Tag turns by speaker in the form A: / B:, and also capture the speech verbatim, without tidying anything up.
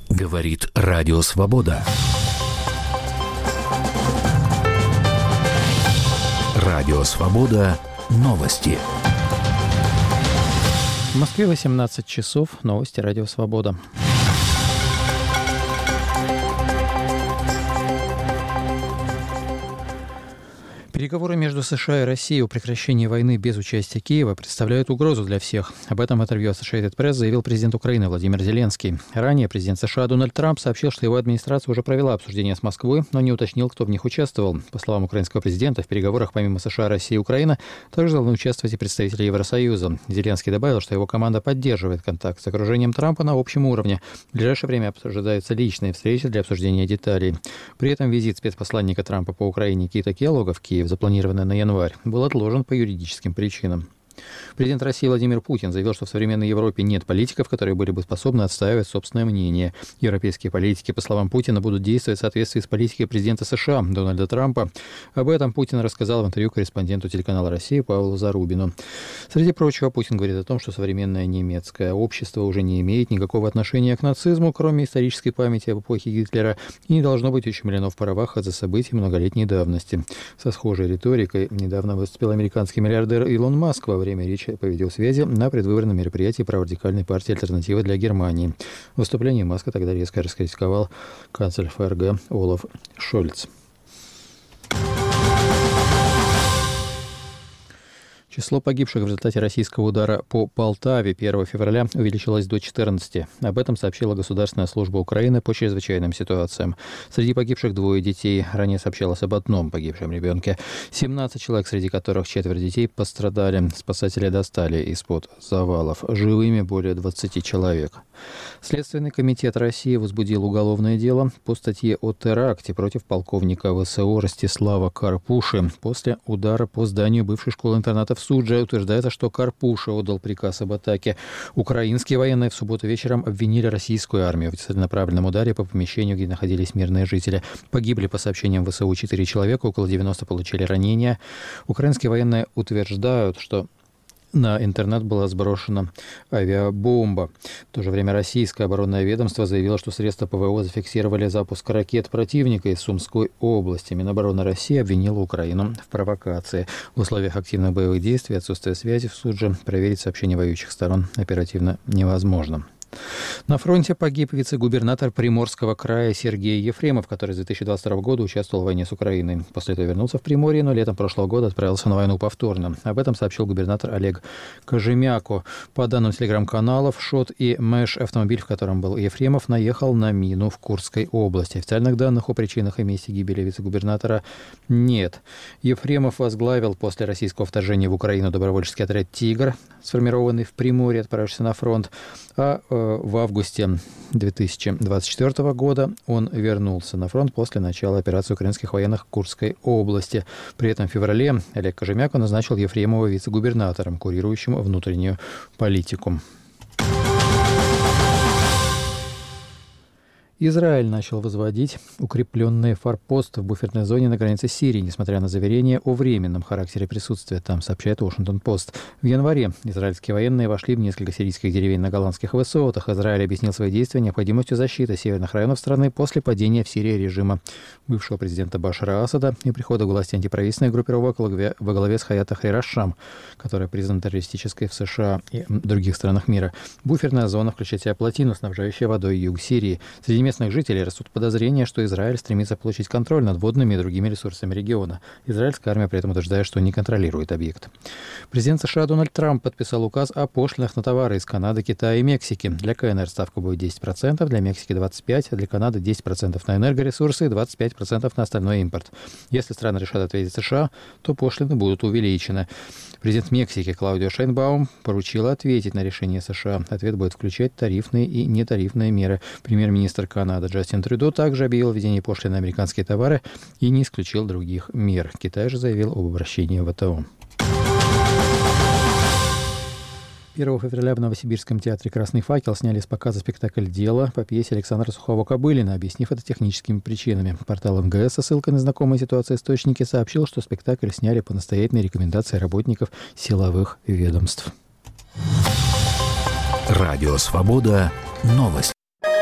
A: Говорит Радио Свобода. Радио Свобода. Новости.
B: В Москве восемнадцать часов. Новости Радио Свобода. Переговоры между США и Россией о прекращении войны без участия Киева представляют угрозу для всех. Об этом в интервью Associated Press заявил президент Украины Владимир Зеленский. Ранее президент США Дональд Трамп сообщил, что его администрация уже провела обсуждение с Москвой, но не уточнил, кто в них участвовал. По словам украинского президента, в переговорах помимо США, России и Украины также должны участвовать и представители Евросоюза. Зеленский добавил, что его команда поддерживает контакт с окружением Трампа на общем уровне. В ближайшее время ожидаются личные встречи для обсуждения деталей. При этом визит спецпосланника Трампа по Украине Кита Келлога в Киев, запланированный на январь, был отложен по юридическим причинам. Президент России Владимир Путин заявил, что в современной Европе нет политиков, которые были бы способны отстаивать собственное мнение. Европейские политики, по словам Путина, будут действовать в соответствии с политикой президента США Дональда Трампа. Об этом Путин рассказал в интервью корреспонденту телеканала «Россия» Павлу Зарубину. Среди прочего, Путин говорит о том, что современное немецкое общество уже не имеет никакого отношения к нацизму, кроме исторической памяти об эпохе Гитлера, и не должно быть ущемлено в правах из-за событий многолетней давности. Со схожей риторикой недавно выступил американский миллиардер Илон Маск во время речи по видеосвязи на предвыборном мероприятии праворадикальной партии «Альтернатива для Германии». В выступлении Маска тогда резко раскритиковал канцлер ФРГ Олаф Шольц. Число погибших в результате российского удара по Полтаве первого февраля увеличилось до четырнадцати. Об этом сообщила Государственная служба Украины по чрезвычайным ситуациям. Среди погибших двое детей. Ранее сообщалось об одном погибшем ребенке. семнадцать человек, среди которых четверо детей, пострадали. Спасатели достали из-под завалов. Живыми более двадцати человек. Следственный комитет России возбудил уголовное дело по статье о теракте против полковника ВСО Ростислава Карпуши после удара по зданию бывшей школы-интерната в Суджа. Утверждается, что Карпуша отдал приказ об атаке. Украинские военные в субботу вечером обвинили российскую армию в целенаправленном ударе по помещению, где находились мирные жители. Погибли, по сообщениям ВСУ, четыре человека, около девяноста получили ранения. Украинские военные утверждают, что на интернет была сброшена авиабомба. В то же время российское оборонное ведомство заявило, что средства ПВО зафиксировали запуск ракет противника из Сумской области. Минобороны России обвинила Украину в провокации. В условиях активных боевых действий и отсутствия связи в Судже проверить сообщения воюющих сторон оперативно невозможно. На фронте погиб вице-губернатор Приморского края Сергей Ефремов, который с две тысячи двадцать второго года участвовал в войне с Украиной. После этого вернулся в Приморье, но летом прошлого года отправился на войну повторно. Об этом сообщил губернатор Олег Кожемяко. По данным телеграм-каналов, ШОТ и МЭШ, автомобиль, в котором был Ефремов, наехал на мину в Курской области. Официальных данных о причинах и месте гибели вице-губернатора нет. Ефремов возглавил после российского вторжения в Украину добровольческий отряд «Тигр», сформированный в Приморье, отправившийся на фронт. А э, в августе две тысячи двадцать четвёртого года он вернулся на фронт после начала операции украинских военных в Курской области. При этом в феврале Олег Кожемяко назначил Ефремова вице-губернатором, курирующим внутреннюю политику. Израиль начал возводить укрепленные форпосты в буферной зоне на границе Сирии, несмотря на заверения о временном характере присутствия там, сообщает Вашингтон-Пост. В январе израильские военные вошли в несколько сирийских деревень на голландских высотах. Израиль объяснил свои действия необходимостью защиты северных районов страны после падения в Сирии режима бывшего президента Башара Асада и прихода к власти антиправительственной группировок во главе с Хаят Тахрир аш-Шам, которая признана террористической в США и других странах мира. Буферная зона включает в себя плотину, снабжающую водой юг Сирии. Среди местных жителей растут подозрения, что Израиль стремится получить контроль над водными и другими ресурсами региона. Израильская армия при этом утверждает, что не контролирует объект. Президент США Дональд Трамп подписал указ о пошлинах на товары из Канады, Китая и Мексики. Для КНР ставка будет десять процентов, для Мексики двадцать пять процентов, для Канады десять процентов на энергоресурсы и двадцать пять процентов на остальной импорт. Если страны решат ответить США, то пошлины будут увеличены. Президент Мексики Клаудио Шейнбаум поручил ответить на решение США. Ответ будет включать тарифные и нетарифные меры. Премьер-министр Канады Джастин Трюдо также объявил введение пошлин на американские товары и не исключил других мер. Китай же заявил об обращении в ВТО. первого февраля в Новосибирском театре «Красный факел» сняли с показа спектакль «Дело» по пьесе Александра Сухого-Кобылина, объяснив это техническими причинами. Портал эм гэ эс со ссылкой на знакомые ситуации источники сообщил, что спектакль сняли по настоятельной рекомендации работников силовых ведомств.
A: Радио «Свобода». Новости.